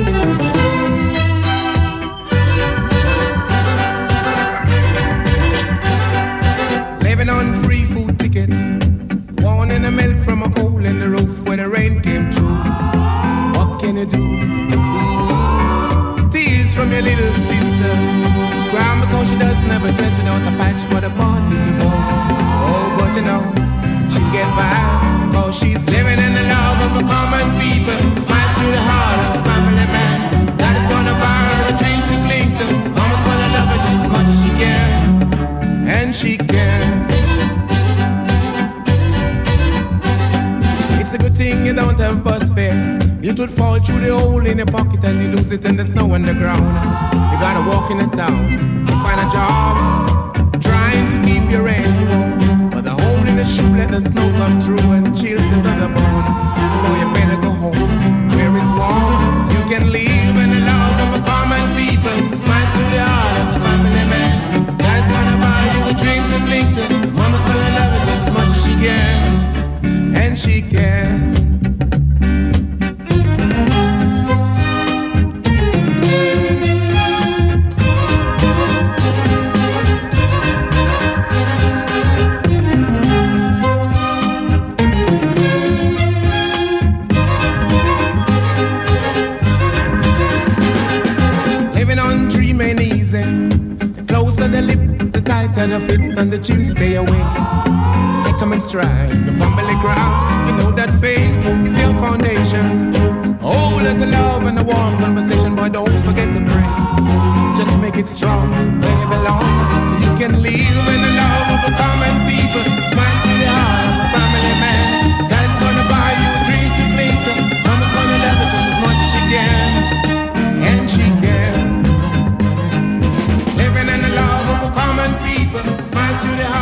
Living on free food tickets, wanting the milk from a hole in the roof where the rain came through. What can you do? Tears from your little sister, crying because she doesn't have a dress without a patch for the party to go. Oh, but you know, she'll get by, cause she's living in the love of a common people. Smiles through the heart of a family man. That is gonna buy her a drink to cling to. Mama's gonna love her just as much as she can, and she can. It's a good thing you don't have bus fare. It would fall through the hole in your pocket and you lose it in the snow on the ground. You gotta walk in the town, find a job, trying to keep your hands warm. But the hole in the shoe let the snow come through and chills it to the bone. So you better go home where it's warm. You can live in the love of a common people. Smiles through the heart of a family man. God is gonna buy you a drink to cling to. Mama's gonna love it just as much as she can, and she can. And the fit and the chill stay away. Take them in stride, the family crowd. You know that faith is your foundation. Oh, let the love and the warm conversation, but don't forget to pray. Just make it strong where you belong, so you can live in the love of a common people. Smiles through the heart of a family man. God is gonna buy you a dream to cling to. Mama's gonna love it just as much as she can, and she can. Living in the love of a common people. Smiles through the